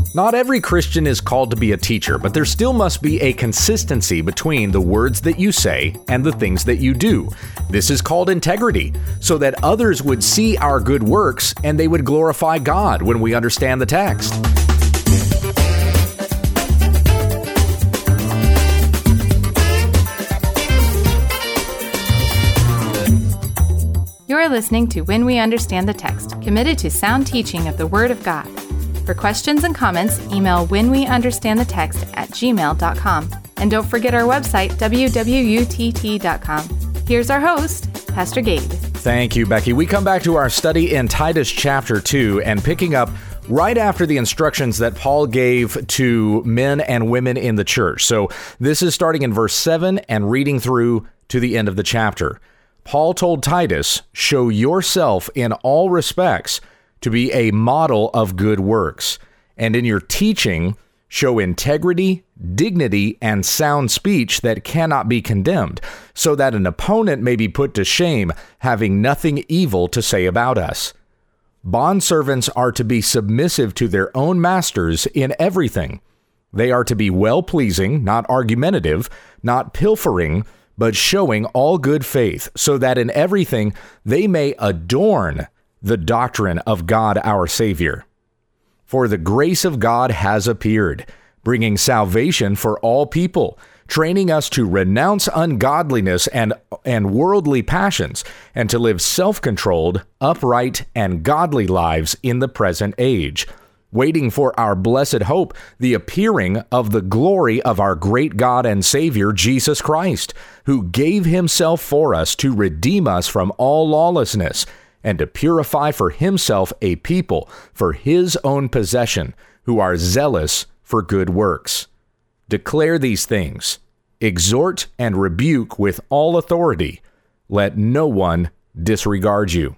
Not every Christian is called to be a teacher, but there still must be a consistency between the words that you say and the things that you do. This is called integrity, so that others would see our good works and they would glorify God when we understand the text. You're listening to When We Understand the Text, committed to sound teaching of the Word of God. For questions and comments, email whenweunderstandthetext@gmail.com. And don't forget our website, www.utt.com. Here's our host, Pastor Gabe. Thank you, Becky. We come back to our study in Titus chapter 2 and picking up right after the instructions that Paul gave to men and women in the church. So this is starting in verse 7 and reading through to the end of the chapter. Paul told Titus, "Show yourself in all respects to be a model of good works, and in your teaching show integrity, dignity, and sound speech that cannot be condemned, so that an opponent may be put to shame, having nothing evil to say about us. Bondservants are to be submissive to their own masters in everything. They are to be well-pleasing, not argumentative, not pilfering, but showing all good faith, so that in everything they may adorn the doctrine of God our Savior. For the grace of God has appeared, bringing salvation for all people, training us to renounce ungodliness and worldly passions, and to live self-controlled, upright, and godly lives in the present age, waiting for our blessed hope, the appearing of the glory of our great God and Savior, Jesus Christ, who gave himself for us to redeem us from all lawlessness, and to purify for himself a people for his own possession, who are zealous for good works. Declare these things, exhort and rebuke with all authority. Let no one disregard you."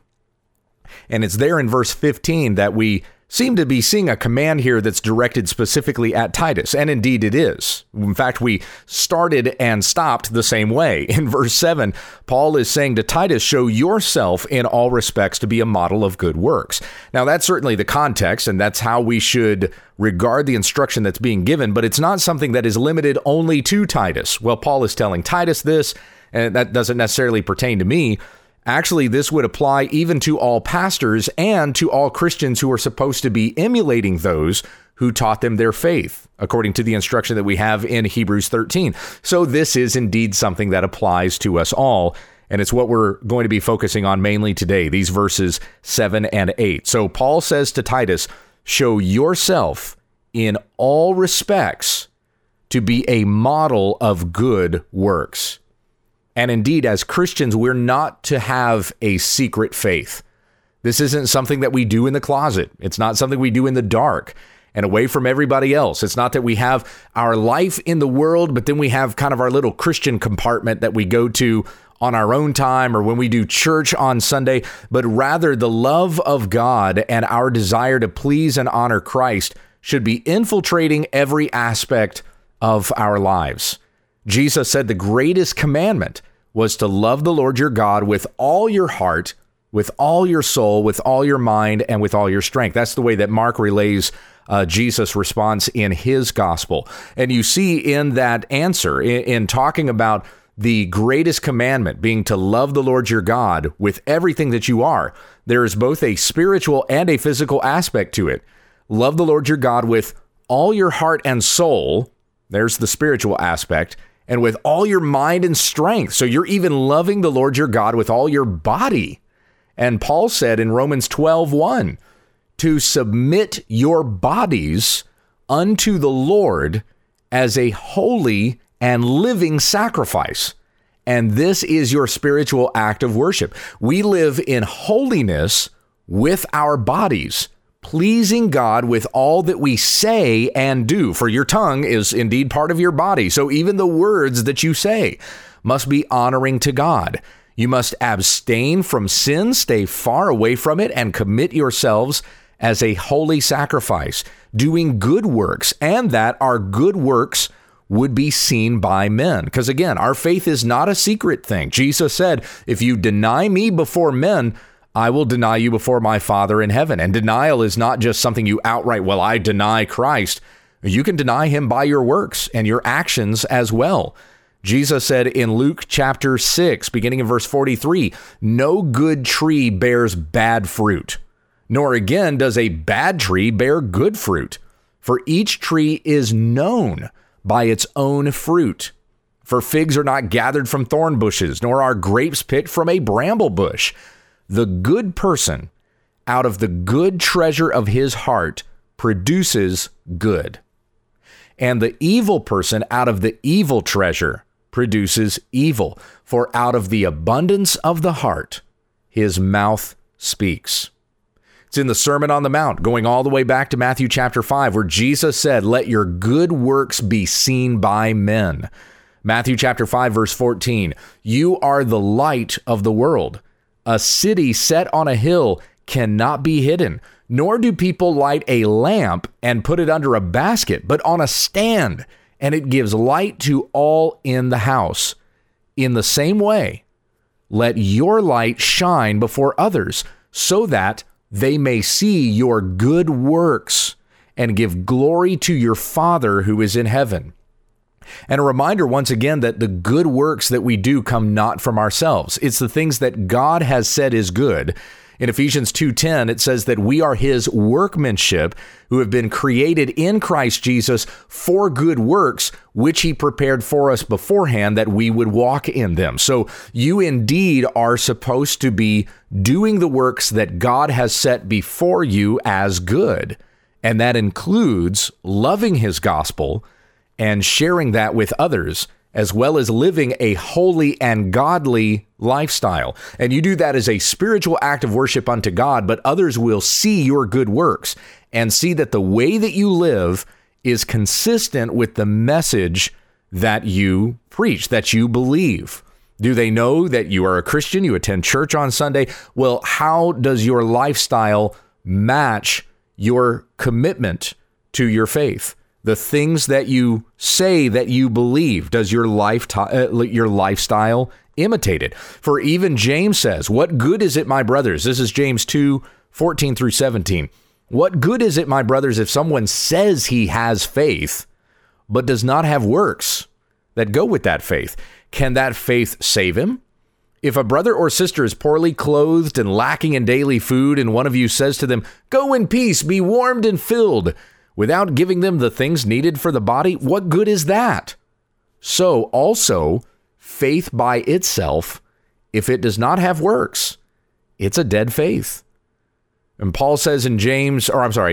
And it's there in verse 15 that we seem to be seeing a command here that's directed specifically at Titus, and indeed it is. In fact, we started and stopped the same way. In verse 7, Paul is saying to Titus, "Show yourself in all respects to be a model of good works." Now, that's certainly the context, and that's how we should regard the instruction that's being given, but it's not something that is limited only to Titus. Well, Paul is telling Titus this, and that doesn't necessarily pertain to me. Actually, this would apply even to all pastors and to all Christians who are supposed to be emulating those who taught them their faith, according to the instruction that we have in Hebrews 13. So this is indeed something that applies to us all, and it's what we're going to be focusing on mainly today, these verses 7 and 8. So Paul says to Titus, "Show yourself in all respects to be a model of good works." And indeed, as Christians, we're not to have a secret faith. This isn't something that we do in the closet. It's not something we do in the dark and away from everybody else. It's not that we have our life in the world, but then we have kind of our little Christian compartment that we go to on our own time or when we do church on Sunday, but rather the love of God and our desire to please and honor Christ should be infiltrating every aspect of our lives. Jesus said the greatest commandment was to love the Lord your God with all your heart, with all your soul, with all your mind, and with all your strength. That's the way that Mark relays Jesus' response in his gospel. And you see in that answer, in talking about the greatest commandment being to love the Lord your God with everything that you are, there is both a spiritual and a physical aspect to it. Love the Lord your God with all your heart and soul. There's the spiritual aspect. And with all your mind and strength. So you're even loving the Lord your God with all your body. And Paul said in Romans 12:1, to submit your bodies unto the Lord as a holy and living sacrifice. And this is your spiritual act of worship. We live in holiness with our bodies, pleasing God with all that we say and do. For your tongue is indeed part of your body. So even the words that you say must be honoring to God. You must abstain from sin, stay far away from it, and commit yourselves as a holy sacrifice, doing good works, and that our good works would be seen by men. Because again, our faith is not a secret thing. Jesus said, if you deny me before men, I will deny you before my Father in heaven. And denial is not just something you outright, well, I deny Christ. You can deny him by your works and your actions as well. Jesus said in Luke chapter 6, beginning in verse 43, no good tree bears bad fruit, nor again does a bad tree bear good fruit. For each tree is known by its own fruit. For figs are not gathered from thorn bushes, nor are grapes picked from a bramble bush. The good person out of the good treasure of his heart produces good. And the evil person out of the evil treasure produces evil. For out of the abundance of the heart, his mouth speaks. It's in the Sermon on the Mount, going all the way back to Matthew chapter 5, where Jesus said, let your good works be seen by men. Matthew chapter 5, verse 14, you are the light of the world. A city set on a hill cannot be hidden, nor do people light a lamp and put it under a basket, but on a stand, and it gives light to all in the house. In the same way, let your light shine before others, so that they may see your good works and give glory to your Father who is in heaven. And a reminder once again that the good works that we do come not from ourselves. It's the things that God has said is good. In Ephesians 2:10, it says that we are his workmanship who have been created in Christ Jesus for good works, which he prepared for us beforehand that we would walk in them. So you indeed are supposed to be doing the works that God has set before you as good. And that includes loving his gospel and sharing that with others, as well as living a holy and godly lifestyle. And you do that as a spiritual act of worship unto God, but others will see your good works and see that the way that you live is consistent with the message that you preach, that you believe. Do they know that you are a Christian? You attend church on Sunday? Well, how does your lifestyle match your commitment to your faith? The things that you say that you believe, does your lifestyle imitate it? For even James says, what good is it, my brothers? This is James 2:14 through 17. What good is it, my brothers, if someone says he has faith, but does not have works that go with that faith? Can that faith save him? If a brother or sister is poorly clothed and lacking in daily food, and one of you says to them, go in peace, be warmed and filled, without giving them the things needed for the body, what good is that? So also, faith by itself, if it does not have works, it's a dead faith. And Paul says in James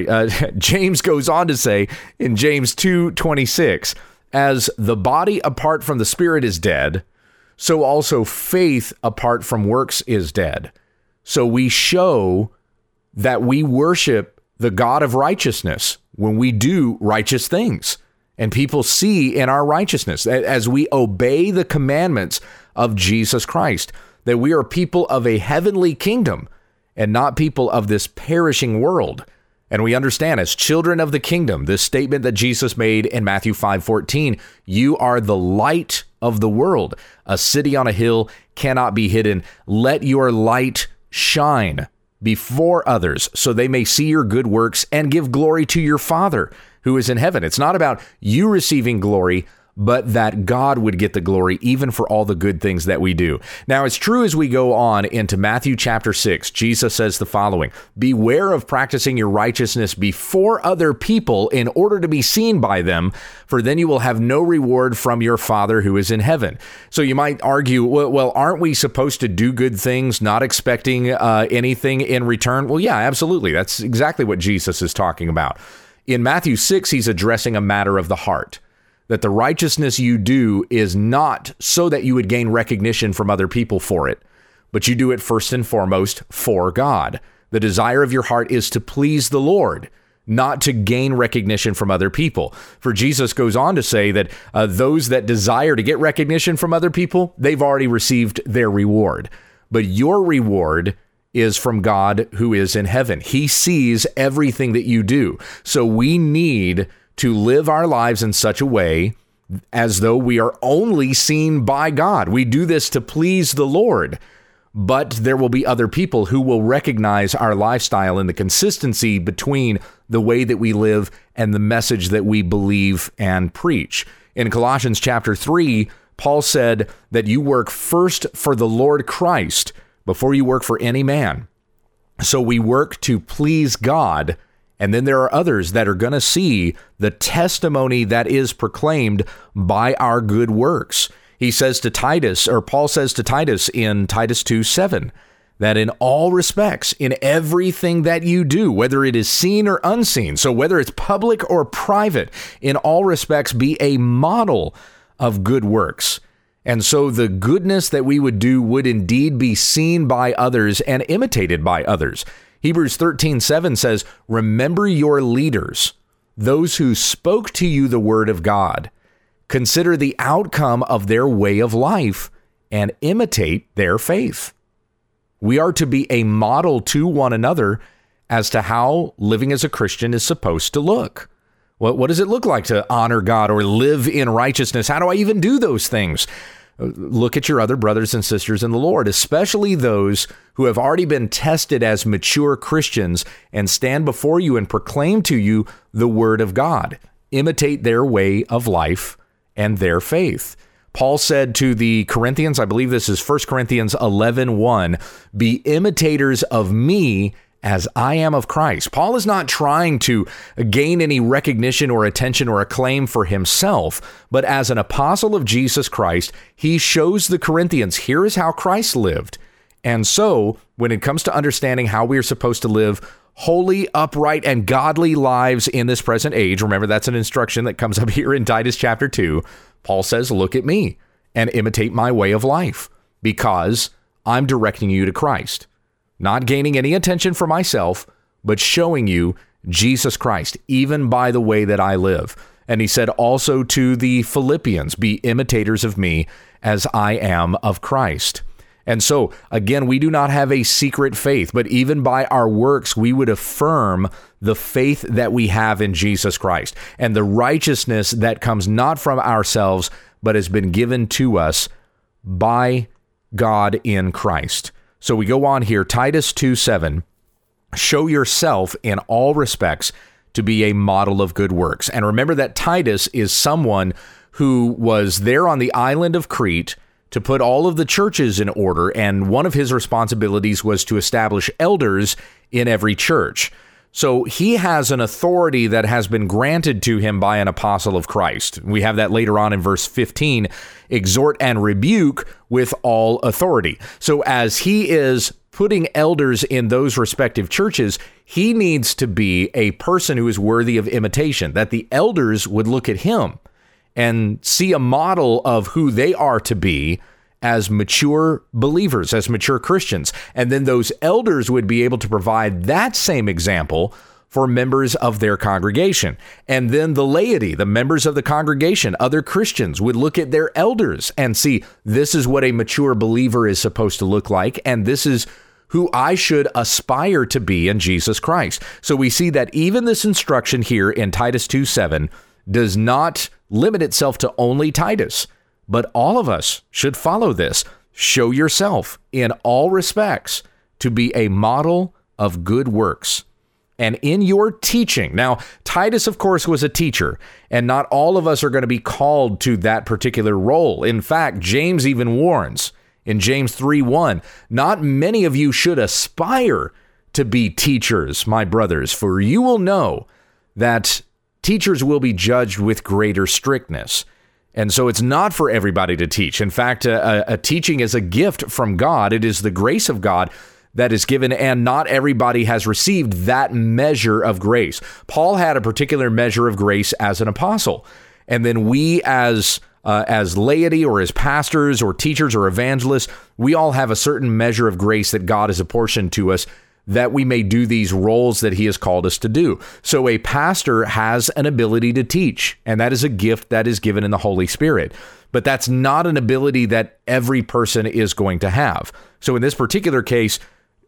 goes on to say in James 2:26, as the body apart from the spirit is dead, so also faith apart from works is dead. So we show that we worship the God of righteousness when we do righteous things, and people see in our righteousness as we obey the commandments of Jesus Christ, that we are people of a heavenly kingdom and not people of this perishing world. And we understand as children of the kingdom, this statement that Jesus made in Matthew 5:14, you are the light of the world. A city on a hill cannot be hidden. Let your light shine before others, so they may see your good works and give glory to your Father who is in heaven. It's not about you receiving glory, but that God would get the glory even for all the good things that we do. Now, it's true as we go on into Matthew chapter 6, Jesus says the following, beware of practicing your righteousness before other people in order to be seen by them, for then you will have no reward from your Father who is in heaven. So you might argue, well, aren't we supposed to do good things, not expecting anything in return? Well, yeah, absolutely. That's exactly what Jesus is talking about. In Matthew 6, he's addressing a matter of the heart. That the righteousness you do is not so that you would gain recognition from other people for it, but you do it first and foremost for God. The desire of your heart is to please the Lord, not to gain recognition from other people. For Jesus goes on to say that those that desire to get recognition from other people, they've already received their reward. But your reward is from God who is in heaven. He sees everything that you do. So we need to live our lives in such a way as though we are only seen by God. We do this to please the Lord. but there will be other people who will recognize our lifestyle and the consistency between the way that we live and the message that we believe and preach. In Colossians chapter 3, Paul said that you work first for the Lord Christ before you work for any man. So we work to please God, and then there are others that are going to see the testimony that is proclaimed by our good works. He says to Titus, or Paul says to Titus in Titus 2:7, that in all respects, in everything that you do, whether it is seen or unseen, so whether it's public or private, in all respects be a model of good works. And so the goodness that we would do would indeed be seen by others and imitated by others. Hebrews 13:7 says, remember your leaders, those who spoke to you the word of God. Consider the outcome of their way of life and imitate their faith. We are to be a model to one another as to how living as a Christian is supposed to look. What does it look like to honor God or live in righteousness? How do I even do those things? Look at your other brothers and sisters in the Lord, especially those who have already been tested as mature Christians and stand before you and proclaim to you the word of God. Imitate their way of life and their faith. Paul said to the Corinthians, I believe this is 1 Corinthians 11:1, be imitators of me as I am of Christ. Paul is not trying to gain any recognition or attention or acclaim for himself, but as an apostle of Jesus Christ, he shows the Corinthians, here is how Christ lived. And so when it comes to understanding how we are supposed to live holy, upright, and godly lives in this present age, remember that's an instruction that comes up here in Titus chapter 2, Paul says, look at me and imitate my way of life because I'm directing you to Christ. Not gaining any attention for myself, but showing you Jesus Christ, even by the way that I live. And he said also to the Philippians, be imitators of me as I am of Christ. And so, again, we do not have a secret faith, but even by our works, we would affirm the faith that we have in Jesus Christ and the righteousness that comes not from ourselves, but has been given to us by God in Christ. So we go on here, Titus 2:7, show yourself in all respects to be a model of good works. And remember that Titus is someone who was there on the island of Crete to put all of the churches in order. And one of his responsibilities was to establish elders in every church. So he has an authority that has been granted to him by an apostle of Christ. We have that later on in verse 15, exhort and rebuke with all authority. So as he is putting elders in those respective churches, he needs to be a person who is worthy of imitation, that the elders would look at him and see a model of who they are to be as mature believers, as mature Christians. And then those elders would be able to provide that same example for members of their congregation. And then the laity, the members of the congregation, other Christians would look at their elders and see, this is what a mature believer is supposed to look like, and this is who I should aspire to be in Jesus Christ. So we see that even this instruction here in Titus 2:7 does not limit itself to only Titus, but all of us should follow this. Show yourself in all respects to be a model of good works. And in your teaching, now Titus, of course, was a teacher, and not all of us are going to be called to that particular role. In fact, James even warns in James 3:1, not many of you should aspire to be teachers, my brothers, for you will know that teachers will be judged with greater strictness. And so it's not for everybody to teach. In fact, a teaching is a gift from God. It is the grace of God that is given, and not everybody has received that measure of grace. Paul had a particular measure of grace as an apostle. And then we as laity or as pastors or teachers or evangelists, we all have a certain measure of grace that God has apportioned to us that we may do these roles that he has called us to do. So a pastor has an ability to teach, and that is a gift that is given in the Holy Spirit. But that's not an ability that every person is going to have. So in this particular case,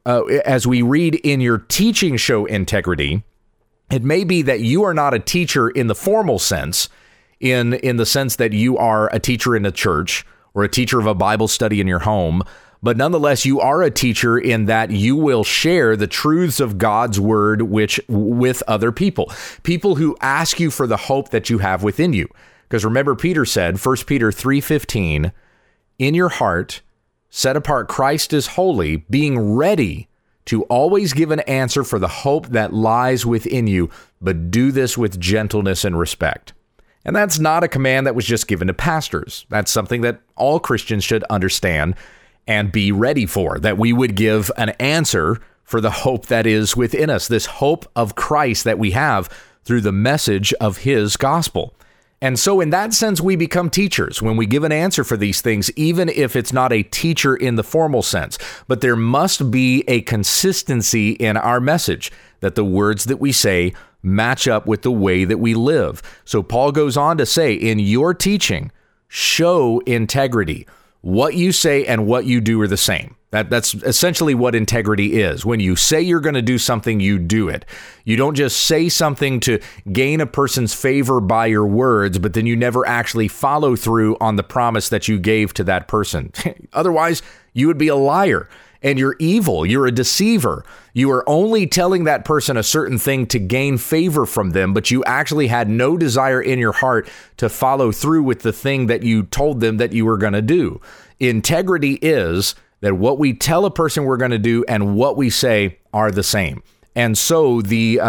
as we read in your teaching show integrity, it may be that you are not a teacher in the formal sense, in the sense that you are a teacher in a church or a teacher of a Bible study in your home, But nonetheless, you are a teacher in that you will share the truths of God's word with other people who ask you for the hope that you have within you. Because remember, Peter said, 1 Peter 3:15, in your heart, set apart Christ as holy, being ready to always give an answer for the hope that lies within you, but do this with gentleness and respect. And that's not a command that was just given to pastors. That's something that all Christians should understand and be ready for, that we would give an answer for the hope that is within us, this hope of Christ that we have through the message of his gospel. And so in that sense, we become teachers when we give an answer for these things, even if it's not a teacher in the formal sense. But there must be a consistency in our message, that the words that we say match up with the way that we live. So Paul goes on to say, in your teaching, show integrity. What you say and what you do are the same. That's essentially what integrity is. When you say you're going to do something, you do it. You don't just say something to gain a person's favor by your words, but then you never actually follow through on the promise that you gave to that person. Otherwise, you would be a liar and you're evil. You're a deceiver. You are only telling that person a certain thing to gain favor from them, but you actually had no desire in your heart to follow through with the thing that you told them that you were going to do. Integrity is that what we tell a person we're going to do and what we say are the same. And so the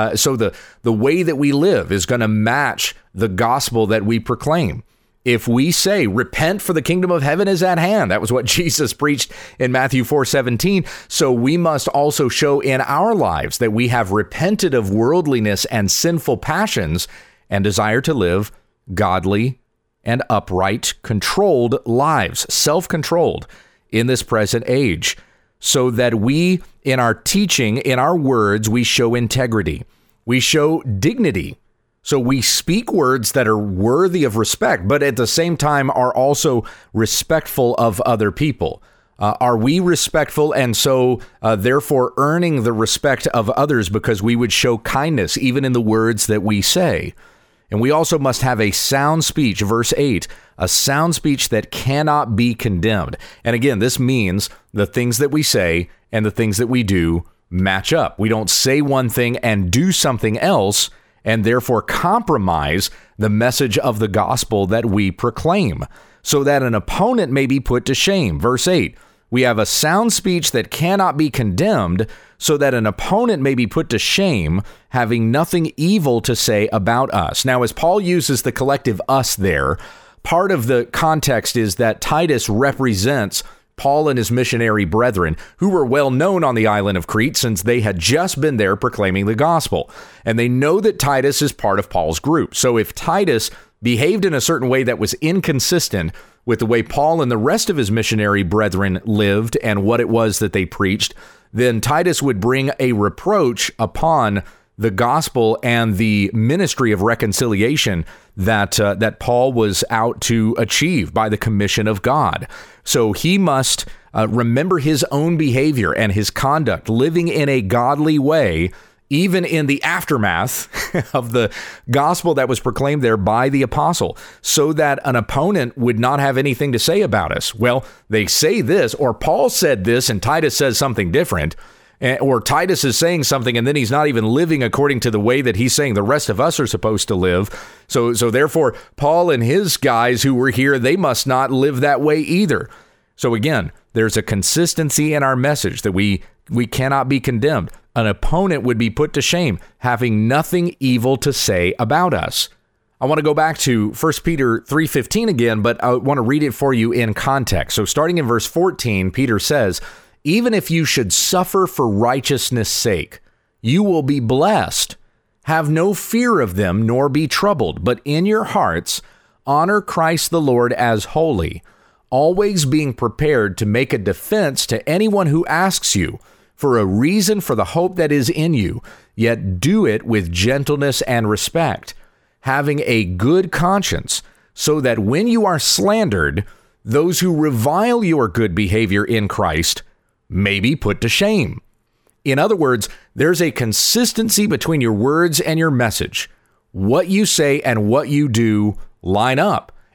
way that we live is going to match the gospel that we proclaim. If we say, repent for the kingdom of heaven is at hand, that was what Jesus preached in Matthew 4:17. So we must also show in our lives that we have repented of worldliness and sinful passions and desire to live godly and upright, controlled lives, self-controlled in this present age, so that we, in our teaching, in our words, we show integrity. We show dignity. So we speak words that are worthy of respect, but at the same time are also respectful of other people. Are we respectful and so therefore earning the respect of others because we would show kindness even in the words that we say? And we also must have a sound speech, verse 8, a sound speech that cannot be condemned. And again, this means the things that we say and the things that we do match up. We don't say one thing and do something else and therefore compromise the message of the gospel that we proclaim, so that an opponent may be put to shame. Verse 8, we have a sound speech that cannot be condemned, so that an opponent may be put to shame, having nothing evil to say about us. Now, as Paul uses the collective us there, part of the context is that Titus represents Paul and his missionary brethren, who were well known on the island of Crete since they had just been there proclaiming the gospel. And they know that Titus is part of Paul's group. So if Titus behaved in a certain way that was inconsistent with the way Paul and the rest of his missionary brethren lived and what it was that they preached, then Titus would bring a reproach upon the gospel and the ministry of reconciliation that Paul was out to achieve by the commission of God. So he must remember his own behavior and his conduct, living in a godly way, even in the aftermath of the gospel that was proclaimed there by the apostle, so that an opponent would not have anything to say about us. Well, they say this, or Paul said this, and Titus says something different. Or Titus is saying something and then he's not even living according to the way that he's saying the rest of us are supposed to live. So therefore, Paul and his guys who were here, they must not live that way either. So again, there's a consistency in our message that we cannot be condemned. An opponent would be put to shame, having nothing evil to say about us. I want to go back to 1 Peter 3:15 again, but I want to read it for you in context. So starting in verse 14, Peter says, even if you should suffer for righteousness' sake, you will be blessed. Have no fear of them, nor be troubled, but in your hearts honor Christ the Lord as holy, always being prepared to make a defense to anyone who asks you for a reason for the hope that is in you, yet do it with gentleness and respect, having a good conscience, so that when you are slandered, those who revile your good behavior in Christ may be put to shame. In other words, there's a consistency between your words and your message. What you say and what you do line up.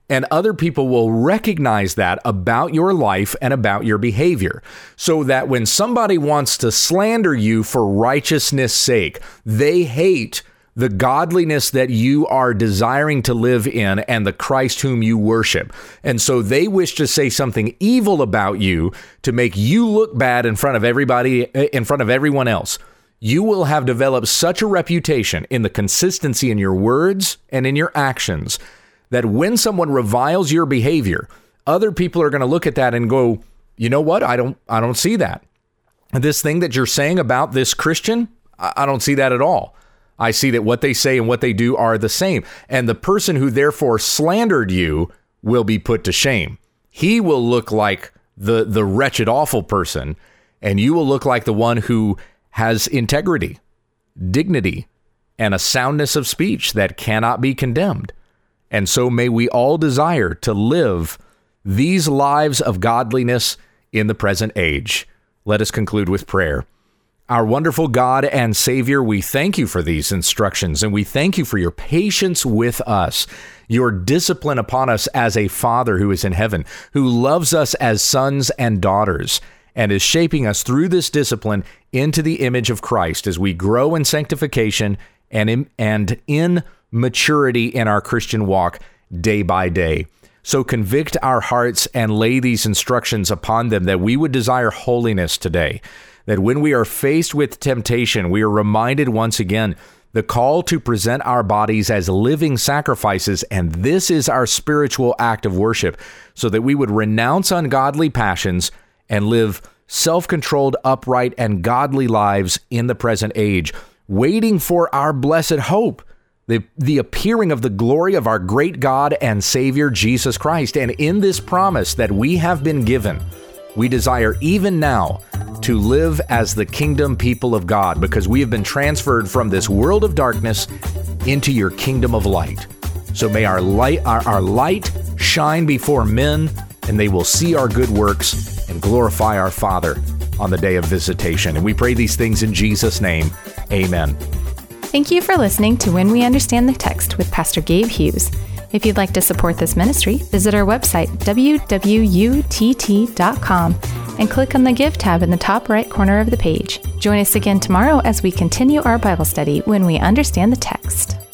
And other people will recognize that about your life and about your behavior. So that when somebody wants to slander you for righteousness' sake, they hate the godliness that you are desiring to live in and the Christ whom you worship. And so they wish to say something evil about you to make you look bad in front of everybody, in front of everyone else. You will have developed such a reputation in the consistency in your words and in your actions that when someone reviles your behavior, other people are going to look at that and go, you know what? I don't see that. This thing that you're saying about this Christian, I don't see that at all. I see that what they say and what they do are the same. And the person who therefore slandered you will be put to shame. He will look like the wretched, awful person, and you will look like the one who has integrity, dignity, and a soundness of speech that cannot be condemned. And so may we all desire to live these lives of godliness in the present age. Let us conclude with prayer. Our wonderful God and Savior, we thank you for these instructions, and we thank you for your patience with us, your discipline upon us as a Father who is in heaven, who loves us as sons and daughters, and is shaping us through this discipline into the image of Christ as we grow in sanctification and in maturity in our Christian walk day by day. So convict our hearts and lay these instructions upon them that we would desire holiness today. That when we are faced with temptation, we are reminded once again the call to present our bodies as living sacrifices, and this is our spiritual act of worship, so that we would renounce ungodly passions and live self-controlled, upright, and godly lives in the present age, waiting for our blessed hope, the appearing of the glory of our great God and Savior, Jesus Christ. And in this promise that we have been given, we desire even now to live as the kingdom people of God, because we have been transferred from this world of darkness into your kingdom of light. So may our light shine before men, and they will see our good works and glorify our Father on the day of visitation. And we pray these things in Jesus' name. Amen. Thank you for listening to When We Understand the Text with Pastor Gabe Hughes. If you'd like to support this ministry, visit our website, www.utt.com, and click on the Give tab in the top right corner of the page. Join us again tomorrow as we continue our Bible study when we understand the text.